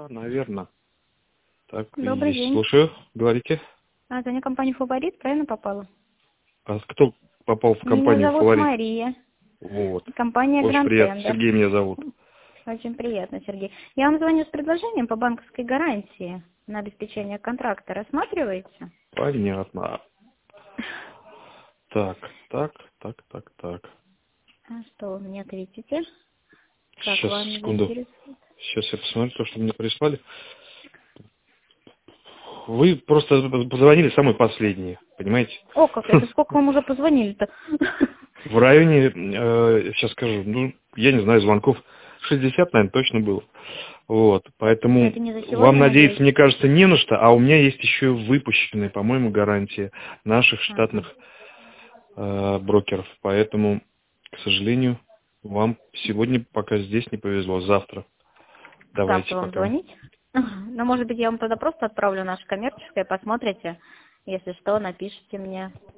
Да, наверное. Так и Добрый есть. день. Слушаю. Говорите. Звоню компанию «Фаворит», правильно попала? А кто попал в Меня компанию зовут «Фаворит»? Мария. Вот. Компания Очень «Гранд приятно. Тендер». Сергей меня зовут. Очень приятно, Сергей. Я вам звоню с предложением по банковской гарантии на обеспечение контракта. Рассматриваете? Понятно. Так. А что вы мне ответите? Как Сейчас, вами секунду. заинтересует? Сейчас я посмотрю то, что мне прислали. Вы просто позвонили самый последний, понимаете? О, как это? Сколько вам уже позвонили-то? В районе, сейчас скажу, я не знаю, звонков 60, наверное, точно было. Вот, поэтому Это не за вам сегодня, надеяться, надеюсь? мне кажется, не на что, а у меня есть еще выпущенные, по-моему, гарантии наших Ага. штатных брокеров. Поэтому, к сожалению, вам сегодня пока здесь не повезло. Завтра давайте Завтра вам пока. звонить? Ну, может быть, я вам тогда просто отправлю наше коммерческое, посмотрите. Если что, напишите мне.